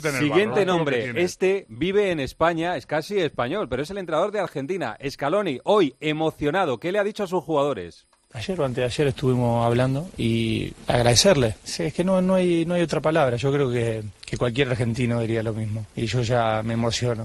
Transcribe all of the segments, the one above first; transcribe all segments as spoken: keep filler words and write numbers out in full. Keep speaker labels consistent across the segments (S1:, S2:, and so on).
S1: Siguiente nombre, este vive en España, es casi español, pero es el entrenador de Argentina, Scaloni, hoy emocionado. ¿Qué le ha dicho a sus jugadores?
S2: Ayer o antes de ayer estuvimos hablando y agradecerle. Sí, es que no, no, hay, no hay otra palabra. Yo creo que, que cualquier argentino diría lo mismo. Y yo ya me emociono.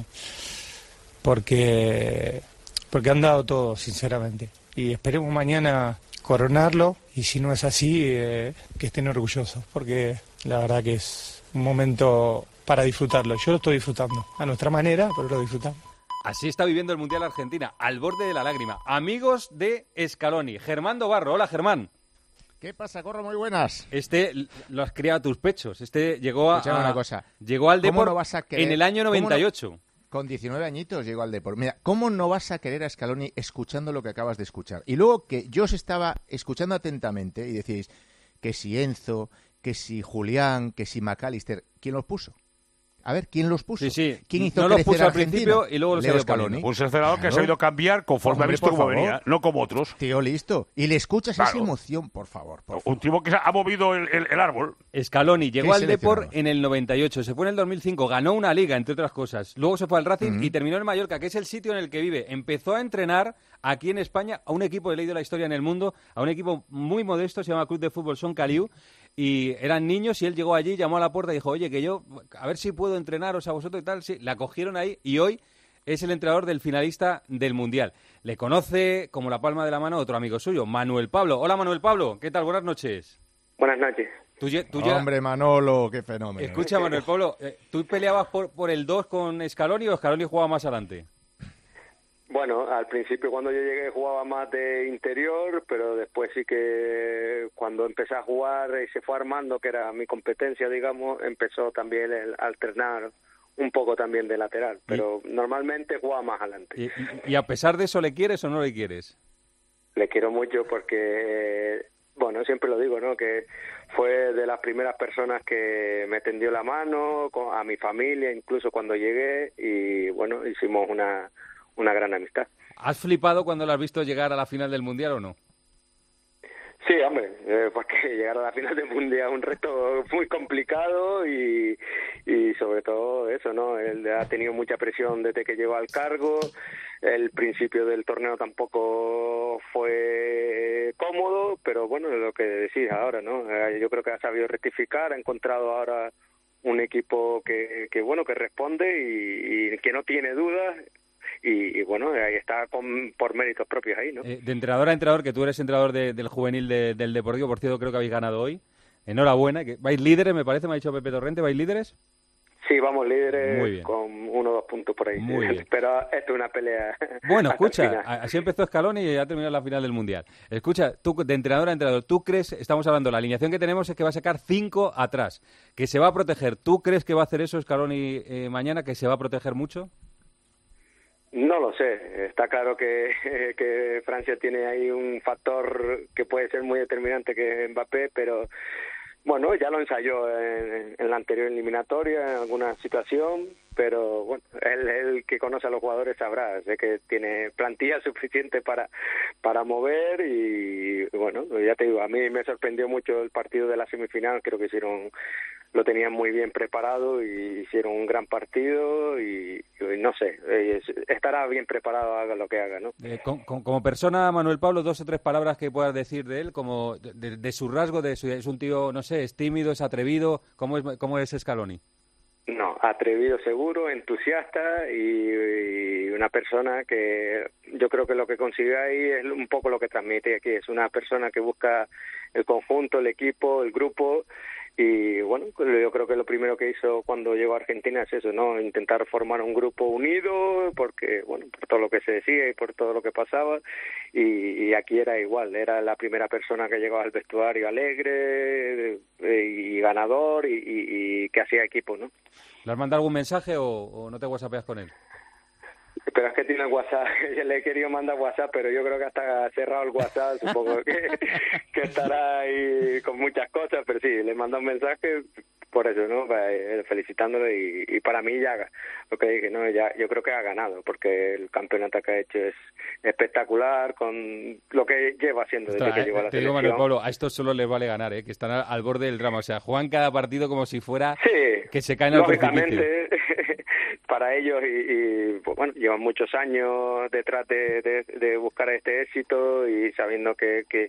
S2: Porque, porque han dado todo, sinceramente. Y esperemos mañana coronarlo. Y si no es así, eh, que estén orgullosos. Porque la verdad que es un momento para disfrutarlo. Yo lo estoy disfrutando. A nuestra manera, pero lo disfrutamos.
S1: Así está viviendo el Mundial Argentina, al borde de la lágrima. Amigos de Scaloni. Germán Dobarro. Hola, Germán.
S3: ¿Qué pasa, Corro? Muy buenas.
S1: Este lo has criado a tus pechos. Este llegó a,
S3: Escuchame una cosa.
S1: Llegó al Depor
S3: no
S1: en el año noventa y ocho.
S3: No, con diecinueve añitos llegó al Depor. Mira, ¿cómo no vas a querer a Scaloni escuchando lo que acabas de escuchar? Y luego que yo os estaba escuchando atentamente y decíais que si Enzo, que si Julián, que si McAllister, ¿quién los puso? A ver, ¿quién los puso?
S1: Sí, sí.
S3: ¿Quién hizo
S1: no los
S3: crecer
S1: puso
S3: a
S1: al
S3: Argentina?
S1: principio y luego los ha ido
S3: Scaloni.
S1: poniendo.
S4: Un seleccionador
S3: Claro.
S4: que se ha ido a cambiar conforme
S3: Hombre,
S4: ha visto
S3: por
S4: cómo
S3: favor.
S4: venía, no como otros.
S3: Tío, listo. Y le escuchas
S4: Claro.
S3: esa emoción, por favor. Por favor.
S4: Un tipo que ha movido el, el, el árbol.
S1: Scaloni llegó
S3: ¿Qué
S1: al Depor
S3: seleccionador?
S1: en el noventa y ocho, se fue en el dos mil cinco, ganó una liga, entre otras cosas. Luego se fue al Racing
S3: Mm.
S1: y terminó en Mallorca, que es el sitio en el que vive. Empezó a entrenar aquí en España a un equipo, he leído la historia en El Mundo, a un equipo muy modesto, se llama Club de Fútbol Son Caliu, y eran niños y él llegó allí, llamó a la puerta y dijo, oye, que yo, a ver si puedo entrenaros a vosotros y tal. Sí, la cogieron ahí y hoy es el entrenador del finalista del Mundial. Le conoce como la palma de la mano otro amigo suyo, Manuel Pablo. Hola, Manuel Pablo, ¿qué tal? Buenas noches.
S5: Buenas noches.
S1: Tú, lle- tú ya-
S3: Hombre, Manolo, qué fenómeno.
S1: Escucha, Manuel Pablo, eh, ¿tú peleabas por, por el dos con Scaloni o Scaloni jugaba más adelante?
S5: Bueno, al principio cuando yo llegué jugaba más de interior, pero después sí que cuando empecé a jugar y se fue armando, que era mi competencia, digamos, empezó también el alternar un poco también de lateral, pero
S1: y,
S5: normalmente jugaba más adelante.
S1: Y, y, y a pesar de eso, ¿le quieres o no le quieres?
S5: Le quiero mucho porque, bueno, siempre lo digo, ¿no? Que fue de las primeras personas que me tendió la mano, a mi familia, incluso cuando llegué, y bueno, hicimos una... una gran amistad.
S1: ¿Has flipado cuando lo has visto llegar a la final del Mundial o no?
S5: Sí, hombre, eh, porque llegar a la final del Mundial es un reto muy complicado y, y sobre todo eso, ¿no? Él ha tenido mucha presión desde que llegó al cargo, el principio del torneo tampoco fue cómodo, pero bueno, es lo que decís ahora, ¿no? Eh, yo creo que ha sabido rectificar, ha encontrado ahora un equipo que, que bueno, que responde y, y que no tiene dudas. Y, y bueno, ahí está con, por méritos propios ahí, ¿no?
S1: Eh, de entrenador a entrenador, que tú eres entrenador de, del juvenil de, del Deportivo, por cierto, creo que habéis ganado hoy. Enhorabuena. Que ¿vais líderes, me parece? Me ha dicho Pepe Torrente, ¿vais líderes?
S5: Sí, vamos líderes
S1: Muy bien.
S5: con uno o dos puntos por ahí.
S1: Muy bien.
S5: Pero esto es una pelea.
S1: Bueno,
S5: hasta el
S1: escucha,
S5: final.
S1: así empezó Scaloni y ya ha terminado la final del Mundial. Escucha, tú de entrenador a entrenador, ¿tú crees, estamos hablando, la alineación que tenemos es que va a sacar cinco atrás, que se va a proteger? ¿Tú crees que va a hacer eso Scaloni eh, mañana, que se va a proteger mucho?
S5: No lo sé, está claro que, que Francia tiene ahí un factor que puede ser muy determinante, que es Mbappé, pero bueno, ya lo ensayó en, en la anterior eliminatoria, en alguna situación, pero bueno, él, él que conoce a los jugadores sabrá, sé que tiene plantilla suficiente para, para mover y bueno, ya te digo, a mí me sorprendió mucho el partido de la semifinal, creo que hicieron... lo tenían muy bien preparado y hicieron un gran partido y, y no sé, eh, estará bien preparado, haga lo que haga, ¿no?
S1: Eh, con, con, como persona, Manuel Pablo, dos o tres palabras que puedas decir de él, como de, de, de su rasgo, de su, es un tío, no sé, es tímido, es atrevido, ¿cómo es, cómo es Scaloni?
S5: No, atrevido seguro, entusiasta y, y una persona que yo creo que lo que consigue ahí es un poco lo que transmite aquí, es una persona que busca el conjunto, el equipo, el grupo. Y bueno, yo creo que lo primero que hizo cuando llegó a Argentina es eso, ¿no? Intentar formar un grupo unido, porque, bueno, por todo lo que se decía y por todo lo que pasaba, y, y aquí era igual, era la primera persona que llegaba al vestuario alegre y ganador y, y, y que hacía equipo, ¿no?
S1: ¿Le has mandado algún mensaje o, o no te whatsappeas con él?
S5: Pero es que tiene el WhatsApp, le he querido mandar WhatsApp, pero yo creo que hasta ha cerrado el WhatsApp, supongo que, que estará ahí con muchas cosas, pero sí, le manda un mensaje por eso, ¿no? Felicitándolo y, y para mí ya, lo que dije, ¿no? Ya, yo creo que ha ganado, porque el campeonato que ha hecho es espectacular con lo que lleva haciendo desde
S1: Está,
S5: que
S1: eh,
S5: llegó a la
S1: te digo,
S5: selección.
S1: Manuel Pablo, a estos solo les vale ganar, ¿eh? Que están al, al borde del drama, o sea, juegan cada partido como si fuera
S5: Sí,
S1: que se caen al precipicio.
S5: lógicamente, para ellos y, y pues, bueno, llevan muchos años detrás de, de, de buscar este éxito y sabiendo que, que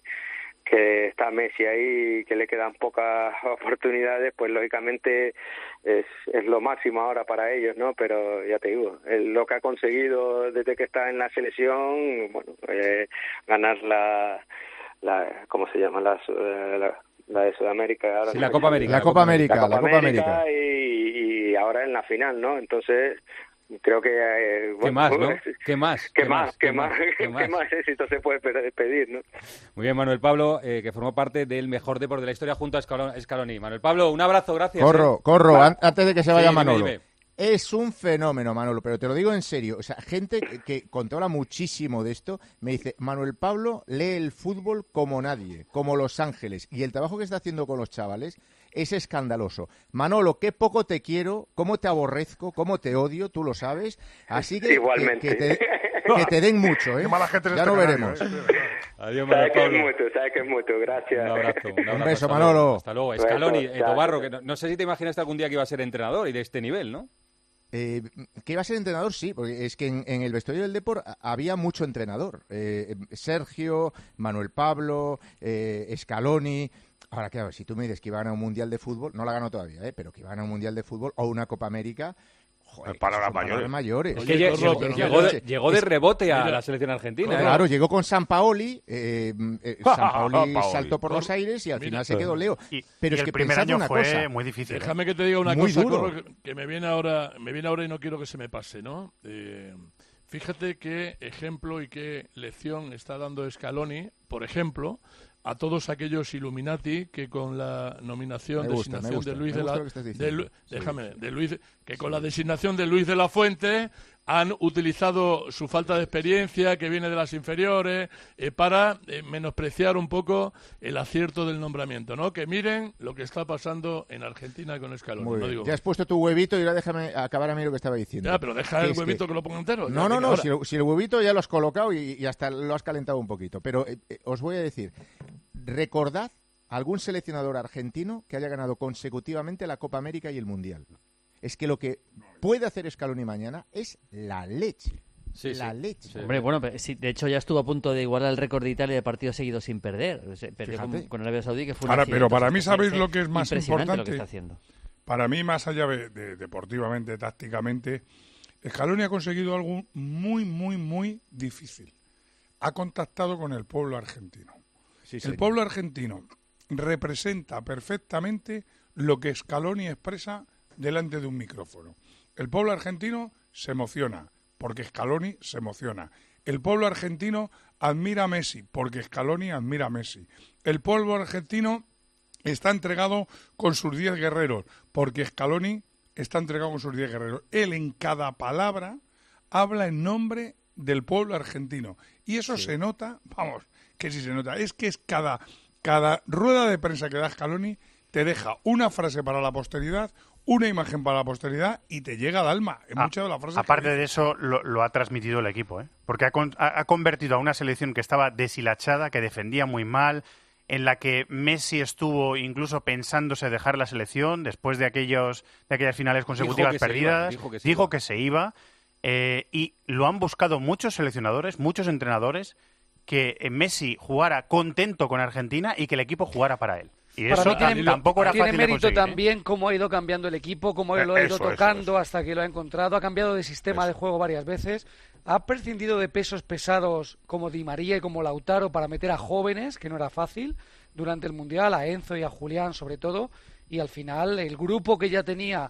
S5: que está Messi ahí y que le quedan pocas oportunidades, pues lógicamente es, es lo máximo ahora para ellos, ¿no? Pero ya te digo, el, lo que ha conseguido desde que está en la selección, bueno, eh, ganar la, la, ¿cómo se llama? La, la, la de Sudamérica. Ahora
S1: Sí,
S5: no
S1: la
S5: me
S1: Copa
S5: sale.
S1: América.
S3: La Copa América,
S5: La Copa,
S3: la Copa
S5: América,
S3: América.
S5: Y, y ahora en la final, ¿no? Entonces creo que eh,
S1: ¿Qué
S5: bueno,
S1: más, no? ¿Qué más?
S5: ¿Qué más? ¿Qué
S1: ¿Qué
S5: más?
S1: ¿Qué más?
S5: ¿Qué más éxito se puede pedir, no?
S1: Muy bien, Manuel Pablo, eh, que formó parte del mejor deporte de la historia junto a Escalón- Scaloni. Manuel Pablo, un abrazo, gracias.
S3: Corro,
S1: ¿eh?
S3: corro,
S5: Va.
S3: an- antes de que se
S1: Sí,
S3: vaya
S1: dime,
S3: Manolo.
S1: dime.
S3: Es un fenómeno, Manolo, pero te lo digo en serio. O sea, gente que, que controla muchísimo de esto me dice, Manuel Pablo lee el fútbol como nadie, como Los Ángeles. Y el trabajo que está haciendo con los chavales es escandaloso. Manolo, qué poco te quiero, cómo te aborrezco, cómo te odio, tú lo sabes. Así que,
S5: Igualmente.
S3: que, que te, que te den mucho, ¿eh?
S4: Qué mala gente es
S3: Ya
S4: este
S3: lo
S4: canario,
S3: veremos.
S4: ¿eh?
S1: Adiós,
S5: Sabes
S1: Manuel
S5: que es
S1: Pablo.
S5: mutuo, sabes que es mutuo, gracias.
S1: Un abrazo, un abrazo.
S3: beso,
S1: hasta
S3: Manolo.
S1: luego, Hasta luego.
S5: Beso,
S1: Scaloni, eh,
S5: chao,
S1: Tobarro,
S5: chao.
S1: que no, no sé si te imaginaste algún día que iba a ser entrenador y de este nivel, ¿no?
S3: Eh, que iba a ser entrenador, sí, porque es que en, en el vestuario del Depor a- había mucho entrenador. Eh, Sergio, Manuel Pablo, eh, Scaloni. Ahora, claro, si tú me dices que iba a ganar un Mundial de Fútbol, no la ganó todavía, ¿eh? Pero que iba a ganar un Mundial de Fútbol o una Copa América, joder,
S4: Palabras
S3: son palabras
S4: mayores.
S3: mayores.
S1: Es
S6: Oye,
S1: que lle-
S6: Corro,
S1: llegó,
S6: pero
S1: llegó de,
S3: es-
S1: llegó de
S3: es-
S1: rebote a
S6: mira,
S1: la selección argentina. ¿eh?
S3: Claro, llegó con San Paoli, eh, eh, San Paoli
S4: Paoli.
S3: saltó por los aires y al
S6: Mira,
S3: final se quedó Leo.
S7: Y,
S3: Pero
S7: y
S3: es
S7: el
S3: que
S7: primer
S3: pensad
S7: año
S3: una
S7: fue
S3: cosa.
S7: muy difícil. ¿eh?
S6: Déjame que te diga una
S3: Muy
S6: cosa,
S3: duro.
S6: Corro, que, que me viene ahora, me viene ahora y no quiero que se me pase, ¿no? Eh, fíjate qué ejemplo y qué lección está dando Scaloni, por ejemplo, a todos aquellos Illuminati que con la nominación,
S3: Me gusta,
S6: designación
S3: me gusta,
S6: de Luis
S3: me
S6: de
S3: gusta
S6: la,
S3: lo que estás
S6: de
S3: diciendo.
S6: Lu-
S3: Sí.
S6: déjame, de Luis, que con la designación de Luis de la Fuente han utilizado su falta de experiencia que viene de las inferiores eh, para eh, menospreciar un poco el acierto del nombramiento, ¿no? Que miren lo que está pasando en Argentina con Scaloni.
S3: Muy
S6: no
S3: bien.
S6: digo
S3: Ya
S6: más.
S3: has puesto tu huevito y ahora déjame acabar a mí lo que estaba diciendo.
S6: Ya, pero deja
S3: Que
S6: el
S3: es que-
S6: huevito que... lo ponga entero.
S3: No,
S6: Ya,
S3: no,
S6: venga,
S3: no,
S6: ahora.
S3: si el, si el huevito ya lo has colocado y, y hasta lo has calentado un poquito. Pero eh, eh, os voy a decir, recordad algún seleccionador argentino que haya ganado consecutivamente la Copa América y el Mundial. Es que lo que puede hacer Scaloni mañana es la leche.
S1: Sí,
S3: la
S1: sí.
S3: leche.
S1: Sí.
S8: Hombre, bueno, pero sí, de hecho ya estuvo a punto de igualar el récord de Italia de partidos seguidos sin perder. O sea, perdió con,
S3: Fíjate.
S8: con Arabia Saudí, que fue un
S9: Ahora,
S8: accidente.
S9: pero para
S8: O sea,
S9: mí,
S8: es
S9: ¿sabéis
S8: es
S9: lo que es más
S8: impresionante
S9: importante?
S8: lo que está haciendo.
S9: Para mí, más allá de, de- deportivamente, tácticamente, Scaloni ha conseguido algo muy, muy, muy difícil. Ha contactado con el pueblo argentino.
S3: Sí,
S9: el
S3: señor.
S9: pueblo argentino representa perfectamente lo que Scaloni expresa delante de un micrófono. El pueblo argentino se emociona porque Scaloni se emociona. El pueblo argentino admira a Messi porque Scaloni admira a Messi. El pueblo argentino está entregado con sus diez guerreros porque Scaloni está entregado con sus diez guerreros. Él en cada palabra habla en nombre del pueblo argentino. Y eso se nota, vamos, que sí se nota. Es que es cada, cada rueda de prensa que da Scaloni te deja una frase para la posteridad, una imagen para la posteridad y te llega al alma en
S7: Ah,
S9: muchas de las frases.
S7: aparte
S9: que
S7: de
S9: dice.
S7: eso, lo, lo ha transmitido el equipo, ¿eh? Porque ha, con- ha- ha convertido a una selección que estaba deshilachada, que defendía muy mal, en la que Messi estuvo incluso pensándose dejar la selección después de aquellos de aquellas finales consecutivas
S1: que se
S7: perdidas.
S1: iba, dijo que se
S7: dijo
S1: iba.
S7: que se iba. eh, y lo han buscado muchos seleccionadores, muchos entrenadores, que eh, Messi jugara contento con Argentina y que el equipo jugara para él. Y
S10: Para
S7: eso
S10: mí tiene,
S7: tampoco era
S10: tiene
S7: fácil de
S10: mérito
S7: conseguir, ¿eh?
S10: también cómo ha ido cambiando el equipo, cómo
S4: Eh,
S10: lo ha ido
S4: eso, eso,
S10: tocando
S4: eso.
S10: hasta que lo ha encontrado. Ha cambiado de sistema de juego varias veces. Ha prescindido de pesos pesados como Di María y como Lautaro para meter a jóvenes, que no era fácil, durante el Mundial, a Enzo y a Julián sobre todo. Y al final el grupo que ya tenía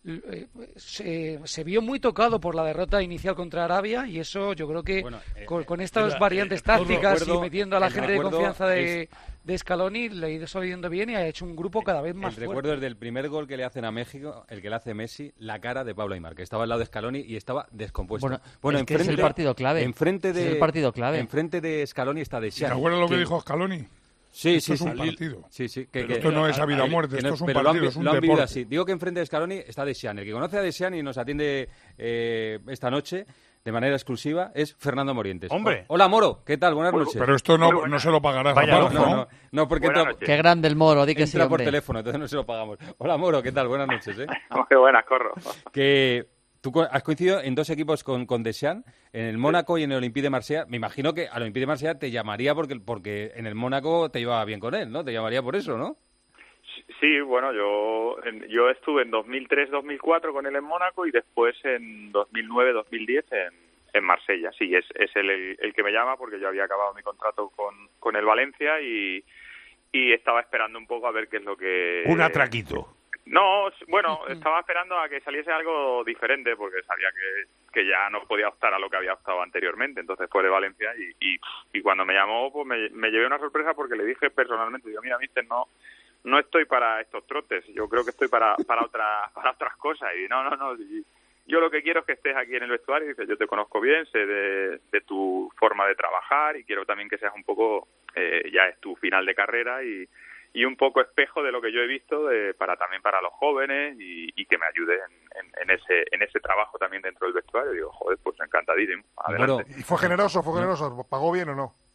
S10: eh, se, se vio muy tocado por la derrota inicial contra Arabia y eso yo creo que
S1: Bueno, eh,
S10: con,
S1: eh,
S10: con estas
S6: mira,
S10: tácticas
S1: eh,
S10: tácticas
S1: recuerdo-
S10: y metiendo a la
S1: el
S10: gente de
S1: recuerdo
S10: confianza de,
S1: es-
S10: de Scaloni le ha ido saliendo bien y ha hecho un grupo cada vez más
S1: El
S10: fuerte.
S1: recuerdo desde el primer gol que le hacen a México, el que le hace Messi, la cara de Pablo Aimar, que estaba al lado de Scaloni y estaba descompuesto.
S8: Bueno, es que es el partido clave.
S1: Enfrente de,
S8: Es el partido clave.
S1: Enfrente de Scaloni está
S9: ¿Te
S1: Deschamps.
S9: acuerdas lo que
S1: que-
S9: dijo Scaloni?
S1: Sí,
S9: Esto
S1: sí,
S9: es
S1: sí.
S9: un partido.
S1: Sí, sí. Que,
S9: Pero
S1: que-
S9: esto no es a vida o
S1: que
S9: muerte,
S1: no-
S9: esto es un
S1: pero lo han
S9: partido,
S1: vi-
S9: es un
S1: lo han vivido
S9: deporte.
S1: así. Digo que enfrente de Scaloni está Deschamps. El que conoce a Deschamps y nos atiende eh, esta noche de manera exclusiva es Fernando Morientes.
S7: ¡Hombre!
S1: Hola, Moro. ¿Qué tal? Buenas noches.
S9: Pero esto no, no se lo pagarás
S7: Vaya,
S9: aparte,
S1: no,
S9: ¿no?
S1: no, no, porque
S11: Buenas
S1: entra,
S11: noches.
S8: Qué grande el Moro, di que sí,
S1: entra por
S8: hombre.
S1: teléfono, entonces no se lo pagamos. Hola, Moro. ¿Qué tal? Buenas noches, ¿eh?
S11: Muy buenas, corro.
S1: Que tú co- has coincidido en dos equipos con, con Deschamps, en el Mónaco y en el Olympique de Marsella. Me imagino que al Olympique de Marsella te llamaría porque, porque en el Mónaco te llevaba bien con él, ¿no? Te llamaría por eso, ¿no?
S11: Sí, bueno, yo en- yo estuve en dos mil tres dos mil cuatro con él en Mónaco y después en dos mil nueve dos mil diez en, en Marsella. Sí, es, es él el, el que me llama porque yo había acabado mi contrato con, con el Valencia y, y estaba esperando un poco a ver qué es lo que...
S4: Un atraquito.
S11: No, s- bueno, estaba esperando a que saliese algo diferente porque sabía que, que ya no podía optar a lo que había optado anteriormente. Entonces fue de Valencia y, y, y cuando me llamó pues me, me llevé una sorpresa porque le dije personalmente, digo, mira, mister, no no estoy para estos trotes, yo creo que estoy para para otras para otras cosas. Y no, no, no, y yo lo que quiero es que estés aquí en el vestuario. Y dice, yo te conozco bien, sé de, de tu forma de trabajar y quiero también que seas un poco, eh, ya es tu final de carrera y y un poco espejo de lo que yo he visto de, para también para los jóvenes y, y que me ayude en, en, en ese en ese trabajo también dentro del vestuario. Digo, joder, pues encantadísimo, adelante.
S12: ¿Y fue generoso, fue generoso? ¿Pagó bien o no?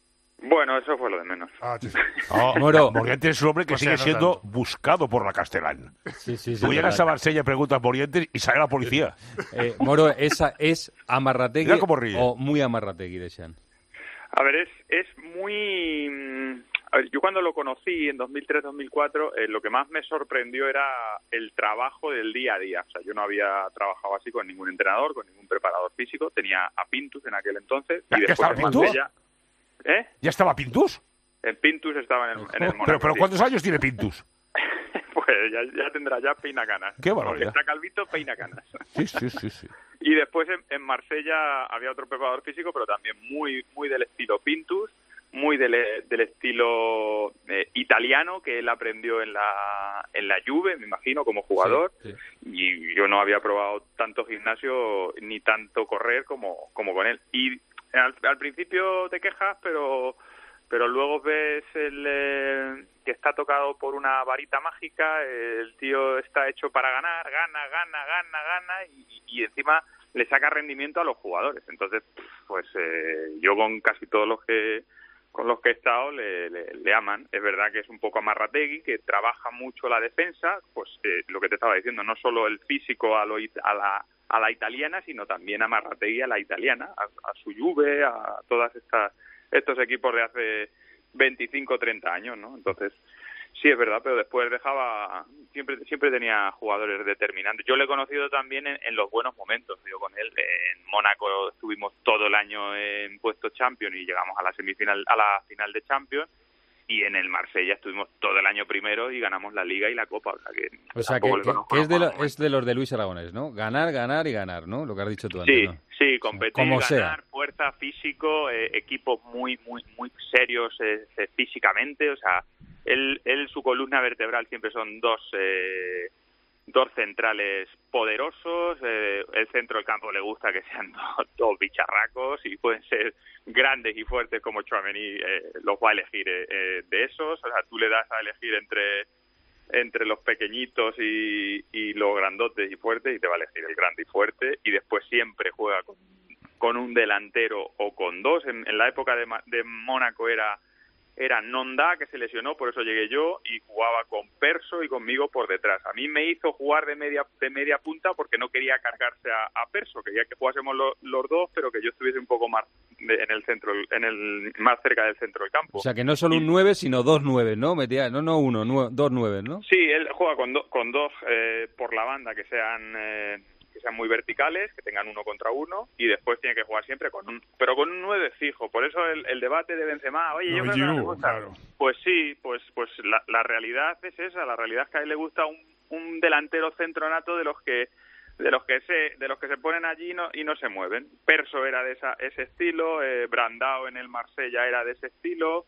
S11: Bueno, eso fue lo de menos.
S12: Ah, sí, sí.
S4: No,
S1: Moro.
S4: Morientes es un hombre que
S7: O sea,
S4: sigue
S7: no
S4: siendo
S7: tanto.
S4: buscado por la Castellán.
S1: Sí, sí,
S4: Tú llegas a Marsella y preguntas Morientes y sale la policía.
S1: Eh, Moro, ¿esa es amarrategui
S4: Mira cómo ríe.
S1: o muy amarrategui, Deschamps?
S11: A ver, es, es muy... mm, a ver, yo cuando lo conocí en dos mil tres dos mil cuatro, eh, lo que más me sorprendió era el trabajo del día a día. O sea, yo no había trabajado así con ningún entrenador, con ningún preparador físico. Tenía a Pintus en aquel entonces.
S4: ¿Ya-
S11: Y
S4: ya
S11: después
S4: estaba
S11: en
S4: Pintus?
S11: Marsella- ¿Eh?
S4: ¿Ya estaba Pintus?
S11: En Pintus estaba en el, en el Mónaco.
S4: Pero, pero
S11: sí.
S4: ¿cuántos años tiene Pintus?
S11: Pues ya, ya tendrá, ya peina canas.
S4: Qué barbaridad.
S11: Está calvito, peina canas.
S4: Sí, sí, sí, sí.
S11: Y después en, en Marsella había otro preparador físico, pero también muy muy del estilo Pintus, muy del, del estilo eh, italiano que él aprendió en la en la Juve, me imagino, como jugador.
S1: Sí, sí.
S11: Y yo no había probado tanto gimnasio ni tanto correr como, como con él. Y al, al principio te quejas, pero pero luego ves el, eh, que está tocado por una varita mágica, el tío está hecho para ganar, gana, gana, gana, gana, y, y encima le saca rendimiento a los jugadores. Entonces, pues eh, yo con casi todos los que con los que he estado le, le, le aman. Es verdad que es un poco amarrategui, que trabaja mucho la defensa, pues eh, lo que te estaba diciendo, no solo el físico a, lo, it- a la a la italiana, sino también amarrategui a la italiana, a, a su Juve, a todas estas estos equipos de hace veinticinco o treinta años, ¿no? Entonces, sí es verdad, pero después dejaba, siempre siempre tenía jugadores determinantes. Yo le he conocido también en, en los buenos momentos. Yo con él en Mónaco estuvimos todo el año en puesto Champions y llegamos a la semifinal, a la final de Champions, y en el Marsella estuvimos todo el año primero y ganamos la Liga y la Copa. O sea que,
S1: O sea, que,
S11: tampoco le
S1: que-
S11: conozco
S1: que es, de
S11: los
S1: lo- es de los de Luis Aragonés, ¿no? Ganar, ganar y ganar, ¿no? Lo que has dicho tú antes,
S11: Sí,
S1: ¿no?
S11: sí, competir,
S1: Como
S11: ganar,
S1: sea.
S11: fuerza, físico, eh, equipos muy, muy, muy serios eh, eh, físicamente. O sea, él, él, su columna vertebral siempre son dos, eh, dos centrales poderosos. Eh, el centro del campo le gusta que sean dos, dos bicharracos y pueden ser grandes y fuertes como Tchouaméni, eh, los va a elegir eh, eh, de esos. O sea, tú le das a elegir entre entre los pequeñitos y, y los grandotes y fuertes y te va a elegir el grande y fuerte, y después siempre juega con, con un delantero o con dos. En, en la época de, Ma- de Mónaco era era Nonda, que se lesionó, por eso llegué yo, y jugaba con Perso y conmigo por detrás. A mí me hizo jugar de media de media punta porque no quería cargarse a, a Perso, quería que jugásemos lo- los dos, pero que yo estuviese un poco más de- en el centro, en el más cerca del centro del campo.
S1: O sea, que no solo un nueve, sino dos nueve, ¿no? Metía, no, no uno, nue- dos nueve, ¿no?
S11: Sí, él juega con, do- con dos eh, por la banda que sean eh, que sean muy verticales, que tengan uno contra uno, y después tiene que jugar siempre con un, pero con un nueve fijo. Por eso el, el debate de Benzema, oye, yo
S9: No,
S11: creo que no le
S9: Giroud,
S11: gusta.
S9: claro.
S11: Pues sí, pues pues la, la realidad es esa, la realidad es que a él le gusta un, un delantero centro nato de los que de los que se de los que se ponen allí no, y no se mueven. Perso era de esa, ese estilo, eh, Brandao en el Marsella era de ese estilo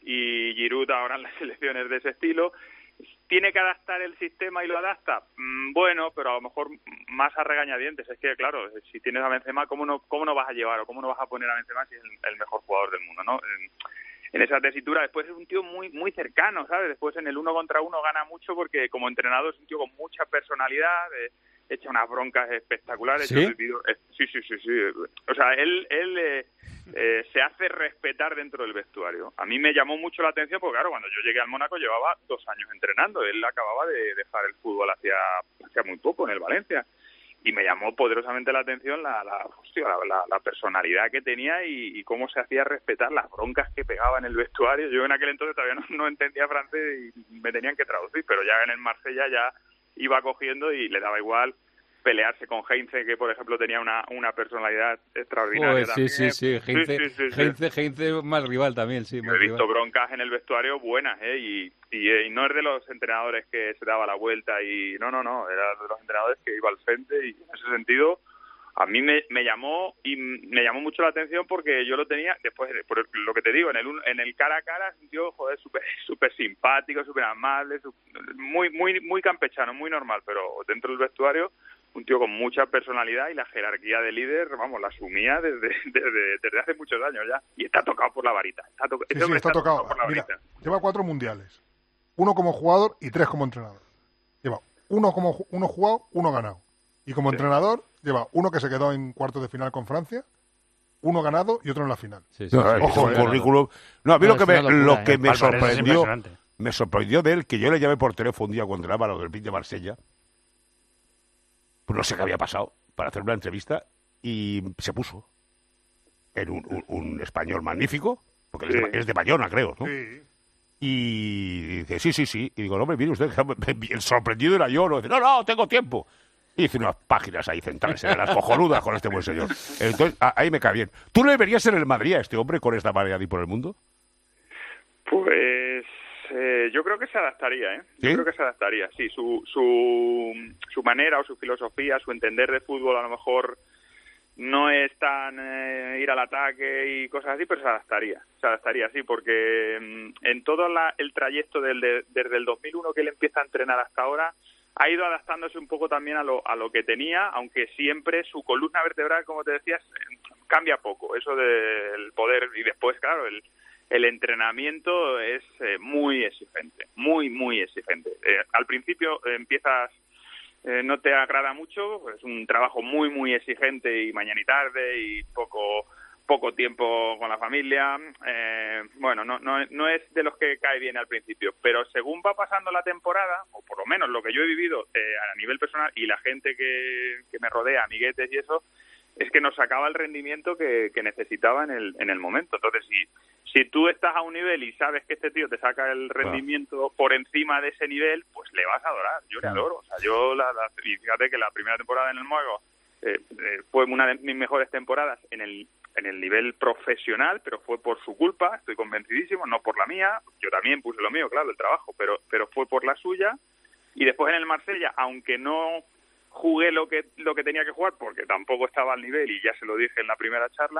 S11: y Giroud ahora en las selecciones de ese estilo. ¿Tiene que adaptar el sistema y lo adapta? Mm, bueno, pero a lo mejor más a regañadientes. Es que, claro, si tienes a Benzema, ¿cómo no cómo no vas a llevar o cómo no vas a poner a Benzema si es el, el mejor jugador del mundo, ¿no? En, en esa tesitura, después es un tío muy muy cercano, ¿sabes? Después en el uno contra uno gana mucho porque como entrenador es un tío con mucha personalidad, eh, echa unas broncas espectaculares.
S1: ¿Sí?
S11: Sí, sí, sí, sí. O sea, él, él eh, eh, se hace respetar dentro del vestuario. A mí me llamó mucho la atención porque, claro, cuando yo llegué al Mónaco llevaba dos años entrenando. Él acababa de dejar el fútbol hacía, hacía muy poco en el Valencia. Y me llamó poderosamente la atención la, la, hostia, la, la, la personalidad que tenía y, y cómo se hacía respetar, las broncas que pegaba en el vestuario. Yo en aquel entonces todavía no, no entendía francés y me tenían que traducir, pero ya en el Marsella ya iba cogiendo y le daba igual pelearse con Heinze, que por ejemplo tenía una, una personalidad extraordinaria.
S1: Oh, sí, sí, sí, Heinze,
S11: sí, sí, sí,
S1: Heinze, Heinze más rival también, sí. Más
S11: He visto
S1: rival.
S11: broncas en el vestuario buenas, ¿eh? Y, y, y no es de los entrenadores que se daba la vuelta y no, no, no, era de los entrenadores que iba al frente y en ese sentido a mí me, me llamó y me llamó mucho la atención porque yo lo tenía, después, por lo que te digo, en el en el cara a cara, un tío, joder, súper súper simpático, súper amable, super, muy muy muy campechano, muy normal, pero dentro del vestuario un tío con mucha personalidad y la jerarquía de líder, vamos, la asumía desde desde, desde hace muchos años ya. Y está tocado por la varita. Está, to-
S12: Sí,
S11: ese
S12: sí,
S11: hombre
S12: está
S11: está
S12: tocado.
S11: por la
S12: Mira,
S11: varita.
S12: lleva cuatro mundiales. Uno como jugador y tres como entrenador. Lleva uno como ju- uno jugado, uno ganado. Y como entrenador lleva uno que se quedó en cuartos de final con Francia, uno ganado y otro en la final.
S1: Sí, sí,
S4: No,
S1: sí,
S4: es
S1: sí,
S4: un
S1: sí,
S4: currículum. No, a mí
S8: No,
S4: lo que
S8: es
S4: me,
S8: una locura,
S4: lo que
S8: ¿eh?
S4: me
S7: Palmarés es
S4: sorprendió,
S7: impresionante.
S4: me sorprendió de él, que yo le llamé por teléfono un día cuando entrenaba lo del Olympique de Marsella. Pues no sé qué había pasado, para hacer una entrevista, y se puso en un, un- un español magnífico, porque él es, de,
S11: Sí.
S4: es de Bayona, creo, ¿no?
S12: Sí.
S4: Y dice, sí, sí, sí. Y digo, no, hombre, mire usted, el sorprendido era yo. No, dice, no, no, tengo tiempo. Y hice unas páginas ahí centrales, en las cojonudas con este buen señor. Entonces, a- ahí me cae bien. ¿Tú le verías en el Madrid a este hombre con esta manera de ir por el mundo?
S11: Pues eh, yo creo que se adaptaría, ¿eh?
S4: ¿Sí?
S11: Yo creo que se adaptaría, sí. Su, su, su manera o su filosofía, su entender de fútbol a lo mejor no es tan eh, ir al ataque y cosas así, pero se adaptaría. Se adaptaría, sí, porque mm, en todo la, el trayecto del, de- desde el dos mil uno que él empieza a entrenar hasta ahora, ha ido adaptándose un poco también a lo, a lo que tenía, aunque siempre su columna vertebral, como te decías, eh, cambia poco. Eso del poder y después, claro, el el entrenamiento es eh, muy exigente, muy, muy exigente. Eh, al principio eh, empiezas, eh, no te agrada mucho, es un trabajo muy, muy exigente y mañana y tarde y poco poco tiempo con la familia. Eh, bueno, no, no, no es de los que cae bien al principio, pero según va pasando la temporada, o por lo menos lo que yo he vivido eh, a nivel personal y la gente que, que me rodea, amiguetes y eso, es que nos sacaba el rendimiento que, que necesitaba en el, en el momento. Entonces, si, si tú estás a un nivel y sabes que este tío te saca el rendimiento por encima de ese nivel, pues le vas a adorar. Yo le adoro. O sea, yo, la, la, y fíjate que la primera temporada en el Mónaco eh, eh, fue una de mis mejores temporadas en el, en el nivel profesional, pero fue por su culpa, estoy convencidísimo, no por la mía. Yo también puse lo mío, claro, el trabajo, pero, pero fue por la suya. Y después en el Marsella, aunque no jugué lo que lo que tenía que jugar porque tampoco estaba al nivel y ya se lo dije en la primera charla,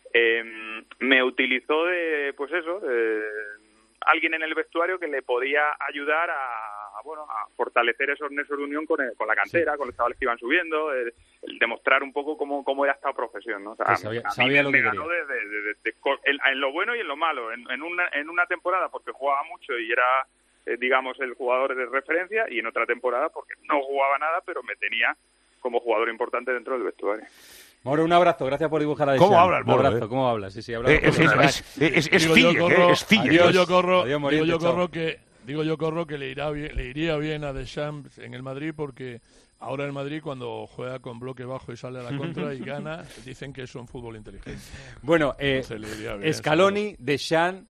S11: eh, me utilizó de, pues eso, de alguien en el vestuario que le podía ayudar a, a, bueno, a fortalecer esos nexos de unión con, el- con la cantera, sí, con los chavales que iban subiendo, el, el demostrar un poco cómo, cómo era esta profesión, ¿no? O sea,
S1: Que sabía-
S11: a mí
S1: sabía
S11: me,
S1: lo
S11: me
S1: que
S11: ganó
S1: quería.
S11: de- de- de- de- co- en, en lo bueno y en lo malo, en, en, una, en una temporada porque jugaba mucho y era, eh, digamos, el jugador de referencia, y en otra temporada porque no jugaba nada, pero me tenía como jugador importante dentro del vestuario.
S1: Mauro, un abrazo, gracias por dibujar a
S4: ¿Cómo
S1: Deschamps.
S4: habla el
S1: Un
S4: Moro,
S1: abrazo,
S4: eh?
S1: ¿cómo habla? Sí, sí, habla.
S4: Eh, es- es- es- es- es
S6: Digo
S4: Cille,
S6: yo, corro,
S4: eh, es Cille.
S6: digo yo corro,
S1: Adiós,
S6: digo
S1: Moriente,
S6: yo
S1: chao.
S6: corro que digo yo corro que le irá bien, le iría bien a Deschamps en el Madrid, porque ahora el Madrid cuando juega con bloque bajo y sale a la contra y gana, dicen que es un fútbol inteligente.
S1: Bueno, eh,
S6: Entonces le iría bien,
S1: Scaloni, Deschamps,